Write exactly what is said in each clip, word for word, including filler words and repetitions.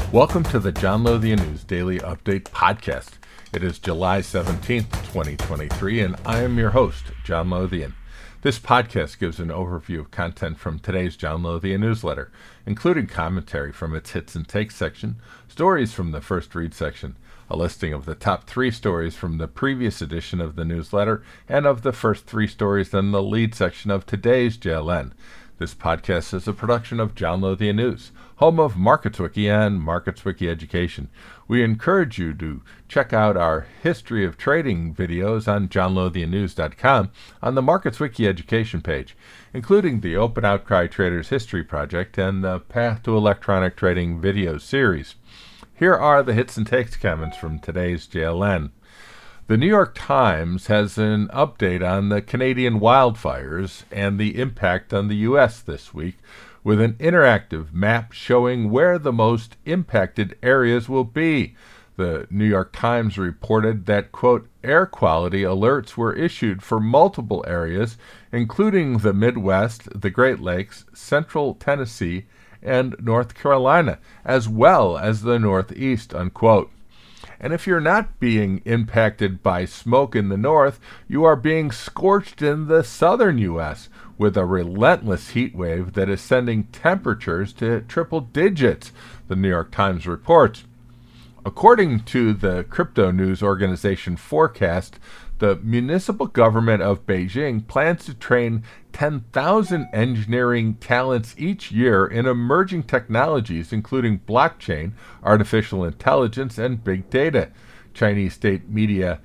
Welcome to the John Lothian News Daily Update Podcast. It is July seventeenth, twenty twenty-three, and I am your host, John Lothian. This podcast gives an overview of content from today's John Lothian newsletter, including commentary from its Hits and Takes section, stories from the First Read section, a listing of the top three stories from the previous edition of the newsletter, and of the first three stories in the lead section of today's J L N. This podcast is a production of John Lothian News, home of MarketsWiki and MarketsWiki Education. We encourage you to check out our history of trading videos on john lothian news dot com on the MarketsWiki Education page, including the Open Outcry Traders History Project and the Path to Electronic Trading video series. Here are the hits and takes comments from today's J L N. The New York Times has an update on the Canadian wildfires and the impact on the U S this week, with an interactive map showing where the most impacted areas will be. The New York Times reported that, quote, air quality alerts were issued for multiple areas, including the Midwest, the Great Lakes, Central Tennessee, and North Carolina, as well as the Northeast, unquote. And if you're not being impacted by smoke in the north, you are being scorched in the southern U S with a relentless heat wave that is sending temperatures to triple digits, the New York Times reports. According to the crypto news organization Forecast, the municipal government of Beijing plans to train ten thousand engineering talents each year in emerging technologies, including blockchain, artificial intelligence, and big data. Chinese state media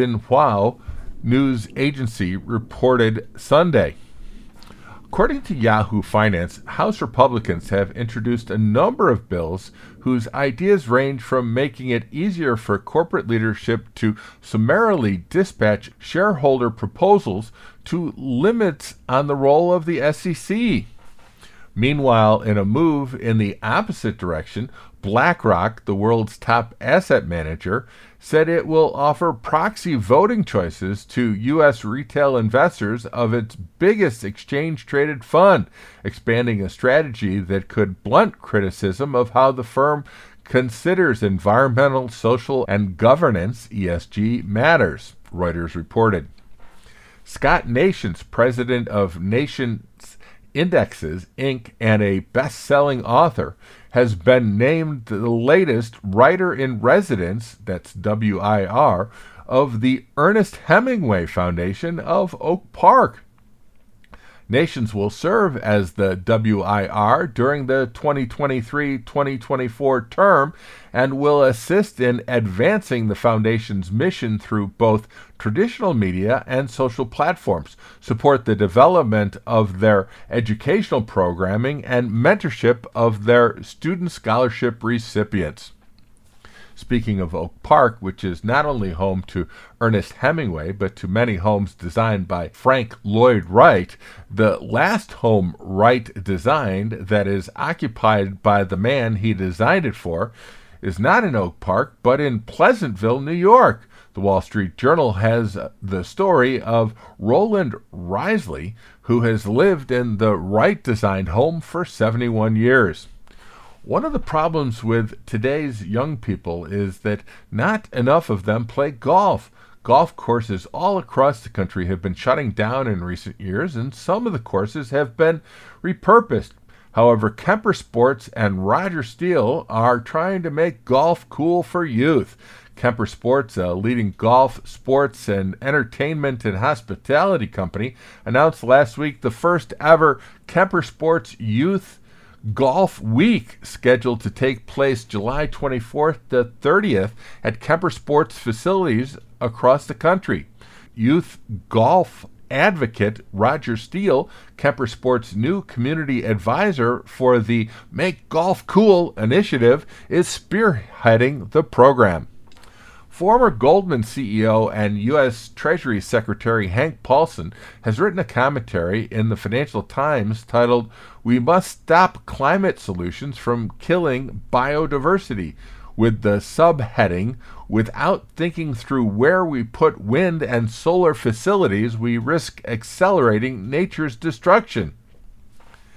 Xinhua news agency reported Sunday. According to Yahoo Finance, House Republicans have introduced a number of bills whose ideas range from making it easier for corporate leadership to summarily dispatch shareholder proposals to limits on the role of the S E C. Meanwhile, in a move in the opposite direction, BlackRock, the world's top asset manager, said it will offer proxy voting choices to U S retail investors of its biggest exchange-traded fund, expanding a strategy that could blunt criticism of how the firm considers environmental, social, and governance (E S G) matters, Reuters reported. Scott Nations, president of Nations Indexes, Incorporated, and a best-selling author, has been named the latest Writer-in-Residence, that's W I R, of the Ernest Hemingway Foundation of Oak Park. Nations will serve as the W I R during the twenty twenty-three twenty twenty-four term and will assist in advancing the foundation's mission through both traditional media and social platforms, support the development of their educational programming, and mentorship of their student scholarship recipients. Speaking of Oak Park, which is not only home to Ernest Hemingway, but to many homes designed by Frank Lloyd Wright, the last home Wright designed that is occupied by the man he designed it for is not in Oak Park, but in Pleasantville, New York. The Wall Street Journal has the story of Roland Risley, who has lived in the Wright-designed home for seventy-one years. One of the problems with today's young people is that not enough of them play golf. Golf courses all across the country have been shutting down in recent years, and some of the courses have been repurposed. However, Kemper Sports and Roger Steele are trying to make golf cool for youth. Kemper Sports, a leading golf, sports, and entertainment and hospitality company, announced last week the first ever Kemper Sports Youth Golf Week, scheduled to take place July twenty-fourth to thirtieth at Kemper Sports facilities across the country. Youth golf advocate Roger Steele, Kemper Sports' new community advisor for the Make Golf Cool initiative, is spearheading the program. Former Goldman C E O and U S Treasury Secretary Hank Paulson has written a commentary in the Financial Times titled, "We Must Stop Climate Solutions from Killing Biodiversity," with the subheading, "Without thinking through where we put wind and solar facilities, we risk accelerating nature's destruction."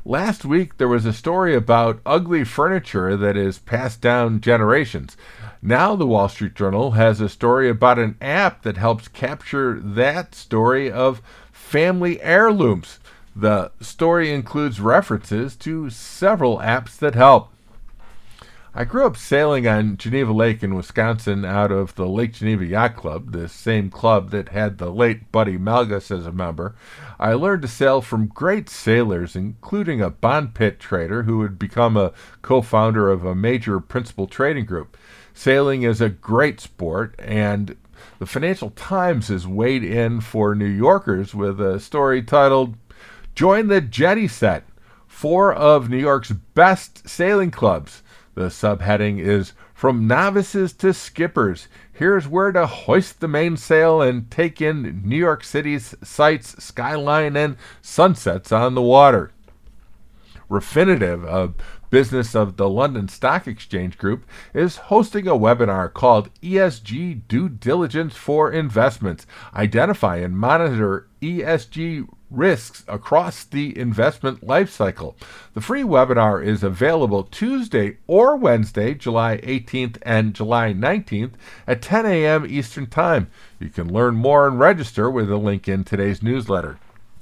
Last week, there was a story about ugly furniture that is passed down generations. Now the Wall Street Journal has a story about an app that helps capture that story of family heirlooms. The story includes references to several apps that help. I grew up sailing on Geneva Lake in Wisconsin out of the Lake Geneva Yacht Club, the same club that had the late Buddy Malgus as a member. I learned to sail from great sailors, including a bond pit trader who would become a co-founder of a major principal trading group. Sailing is a great sport, and the Financial Times has weighed in for New Yorkers with a story titled, "Join the Jetty Set, Four of New York's Best Sailing Clubs." The subheading is, "From Novices to Skippers, here's where to hoist the mainsail and take in New York City's sights, skyline, and sunsets on the water." Refinitiv, a business of the London Stock Exchange Group, is hosting a webinar called E S G Due Diligence for Investments. Identify and monitor E S G risks across the investment lifecycle. The free webinar is available Tuesday or Wednesday, July eighteenth and July nineteenth at ten a.m. Eastern Time. You can learn more and register with a link in today's newsletter.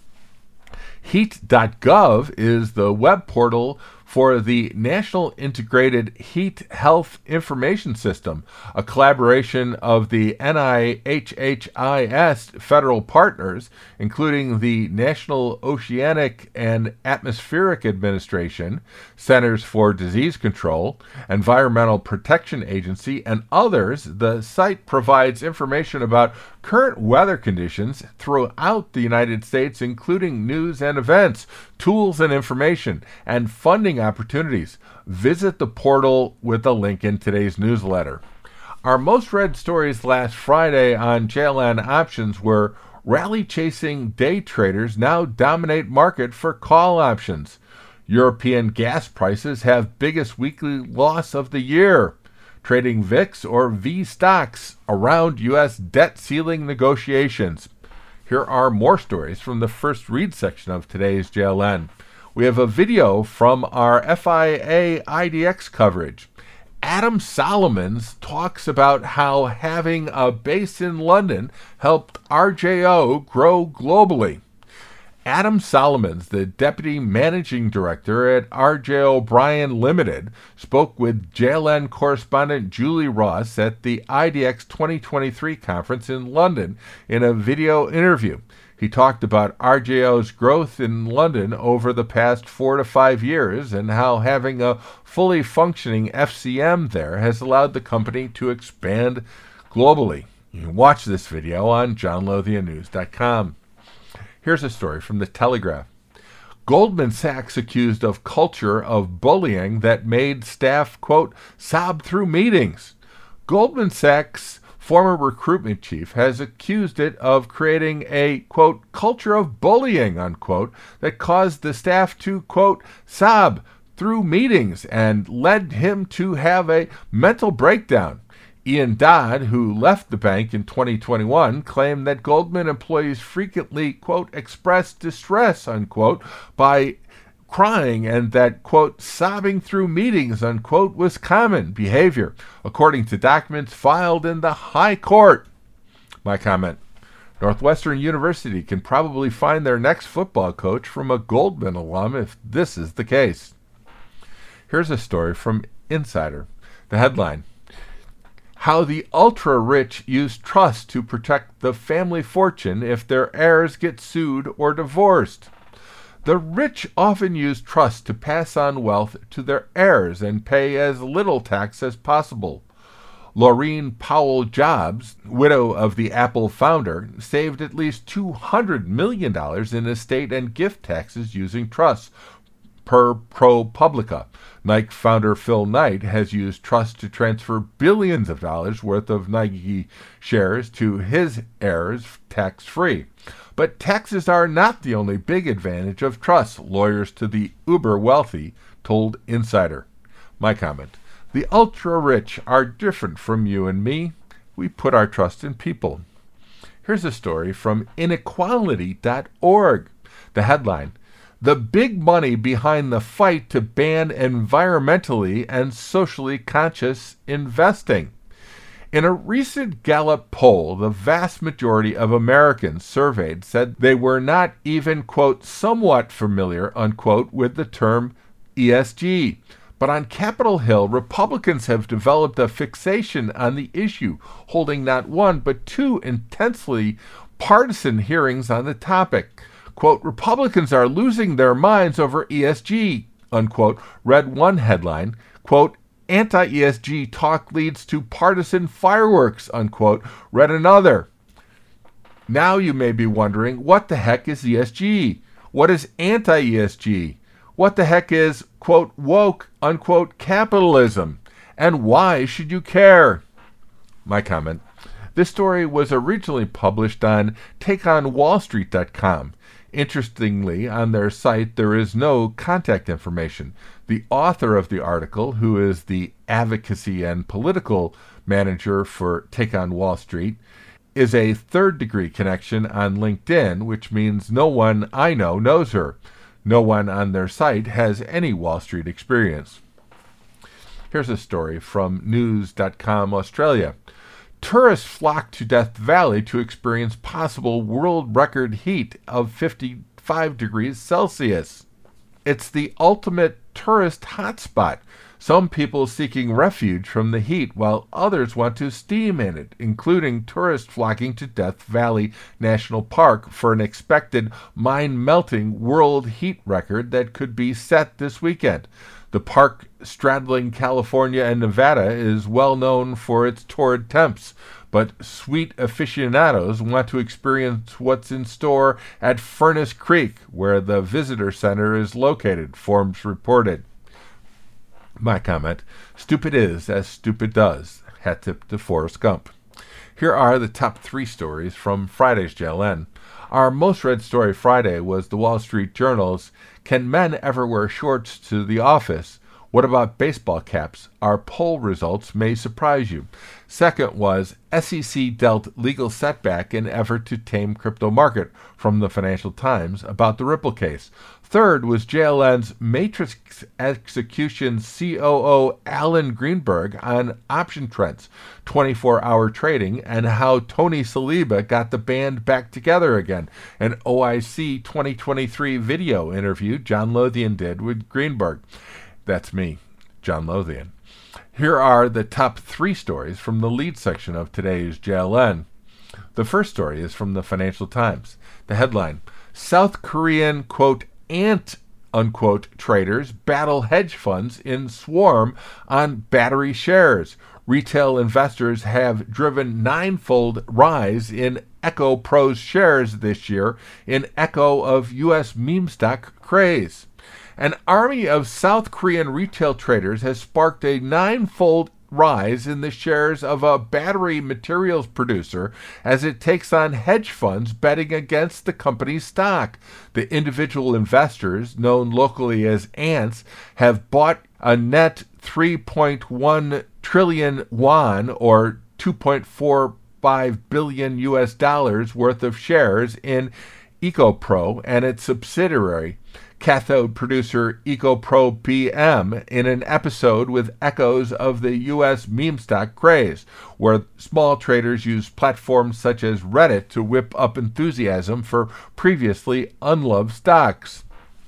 heat dot gov is the web portal for the National Integrated Heat Health Information System, a collaboration of the N I H H I S federal partners, including the National Oceanic and Atmospheric Administration, Centers for Disease Control, Environmental Protection Agency, and others. The site provides information about current weather conditions throughout the United States, including news and events, tools and information, and funding opportunities. Visit the portal with a link in today's newsletter. Our most read stories last Friday on J L N Options were rally-chasing day traders now dominate market for call options. European gas prices have biggest weekly loss of the year. Trading V I X or V stocks around U S debt ceiling negotiations. Here are more stories from the first read section of today's J L N. We have a video from our F I A I D X coverage. Adam Solomons talks about how having a base in London helped R J O grow globally. Adam Solomons, the Deputy Managing Director at R J O'Brien Limited, spoke with J L N correspondent Julie Ross at the I D X twenty twenty-three conference in London in a video interview. He talked about R J O's growth in London over the past four to five years and how having a fully functioning F C M there has allowed the company to expand globally. You can watch this video on john lothian news dot com. Here's a story from The Telegraph. Goldman Sachs accused of culture of bullying that made staff, quote, sob through meetings. Goldman Sachs' former recruitment chief has accused it of creating a, quote, culture of bullying, unquote, that caused the staff to, quote, sob through meetings and led him to have a mental breakdown. Ian Dodd, who left the bank in twenty twenty-one, claimed that Goldman employees frequently, quote, expressed distress, unquote, by crying and that, quote, sobbing through meetings, unquote, was common behavior, according to documents filed in the High Court. My comment, Northwestern University can probably find their next football coach from a Goldman alum if this is the case. Here's a story from Insider. The headline, how the ultra-rich use trust to protect the family fortune if their heirs get sued or divorced. The rich often use trust to pass on wealth to their heirs and pay as little tax as possible. Laureen Powell Jobs, widow of the Apple founder, saved at least two hundred million dollars in estate and gift taxes using trusts, per ProPublica. Nike founder Phil Knight has used trust to transfer billions of dollars worth of Nike shares to his heirs tax-free. But taxes are not the only big advantage of trust, lawyers to the uber-wealthy told Insider. My comment, the ultra-rich are different from you and me. We put our trust in people. Here's a story from inequality dot org. The headline, the big money behind the fight to ban environmentally and socially conscious investing. In a recent Gallup poll, the vast majority of Americans surveyed said they were not even, quote, somewhat familiar, unquote, with the term E S G. But on Capitol Hill, Republicans have developed a fixation on the issue, holding not one but two intensely partisan hearings on the topic. Quote, Republicans are losing their minds over E S G, unquote, read one headline. Quote, anti-E S G talk leads to partisan fireworks, unquote, read another. Now you may be wondering, what the heck is E S G? What is anti-E S G? What the heck is, quote, woke, unquote, capitalism? And why should you care? My comment. This story was originally published on take on wall street dot com. Interestingly, on their site, there is no contact information. The author of the article, who is the advocacy and political manager for Take on Wall Street, is a third-degree connection on LinkedIn, which means no one I know knows her. No one on their site has any Wall Street experience. Here's a story from news dot com Australia. Tourists flock to Death Valley to experience possible world record heat of fifty-five degrees Celsius. It's the ultimate tourist hotspot. Some people seeking refuge from the heat, while others want to steam in it, including tourists flocking to Death Valley National Park for an expected mind-melting world heat record that could be set this weekend. The park, straddling California and Nevada, is well known for its torrid temps, but sweet aficionados want to experience what's in store at Furnace Creek, where the visitor center is located, Forbes reported. My comment, stupid is as stupid does. Hat tip to Forrest Gump. Here are the top three stories from Friday's J L N. Our most read story Friday was the Wall Street Journal's Can Men Ever Wear Shorts to the Office? What about baseball caps? Our poll results may surprise you. Second was S E C dealt legal setback in effort to tame crypto market from the Financial Times about the Ripple case. Third was J L N's Matrix Execution C O O Alan Greenberg on option trends, twenty-four hour trading, and how Tony Saliba got the band back together again. An O I C twenty twenty-three video interview John Lothian did with Greenberg. That's me, John Lothian. Here are the top three stories from the lead section of today's J L N. The first story is from the Financial Times. The headline, South Korean, quote, ant, unquote, traders battle hedge funds in swarm on battery shares. Retail investors have driven ninefold rise in Echo Pro's shares this year in echo of U S meme stock craze. An army of South Korean retail traders has sparked a ninefold rise in the shares of a battery materials producer as it takes on hedge funds betting against the company's stock. The individual investors, known locally as ants, have bought a net three point one trillion won, or two point four five billion U S dollars worth of shares in EcoPro and its subsidiary, cathode producer EcoPro B M, in an episode with echoes of the U S meme stock craze, where small traders use platforms such as Reddit to whip up enthusiasm for previously unloved stocks.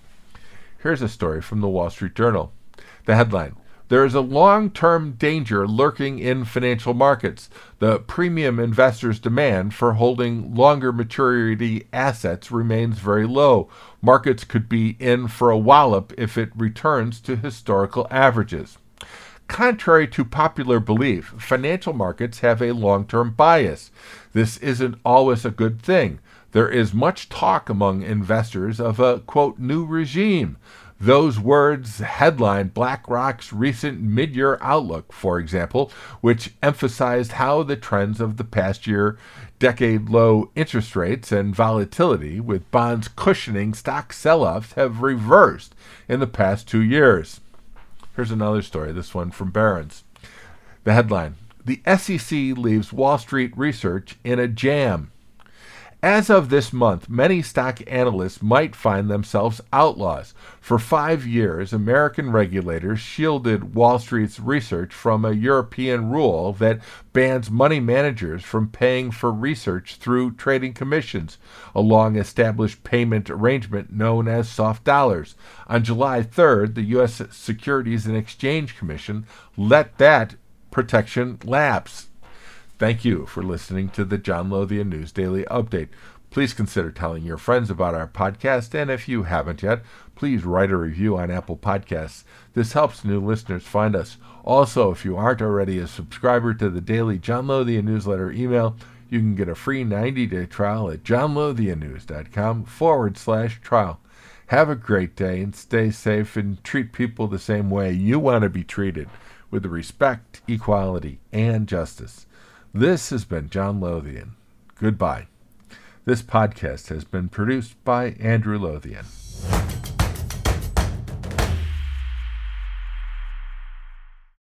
Here's a story from the Wall Street Journal. The headline, there is a long-term danger lurking in financial markets. The premium investors' demand for holding longer maturity assets remains very low. Markets could be in for a wallop if it returns to historical averages. Contrary to popular belief, financial markets have a long-term bias. This isn't always a good thing. There is much talk among investors of a, quote, new regime. Those words headline BlackRock's recent mid-year outlook, for example, which emphasized how the trends of the past year, decade-low interest rates and volatility, with bonds cushioning stock sell-offs, have reversed in the past two years. Here's another story, this one from Barron's. The headline, the S E C leaves Wall Street research in a jam. As of this month, many stock analysts might find themselves outlaws. For five years, American regulators shielded Wall Street's research from a European rule that bans money managers from paying for research through trading commissions, a long-established payment arrangement known as soft dollars. On July third, the U S Securities and Exchange Commission let that protection lapse. Thank you for listening to the John Lothian News Daily Update. Please consider telling your friends about our podcast, and if you haven't yet, please write a review on Apple Podcasts. This helps new listeners find us. Also, if you aren't already a subscriber to the daily John Lothian newsletter email, you can get a free ninety-day trial at johnlothiannews.com forward slash trial. Have a great day and stay safe, and treat people the same way you want to be treated, with respect, equality, and justice. This has been John Lothian. Goodbye. This podcast has been produced by Andrew Lothian.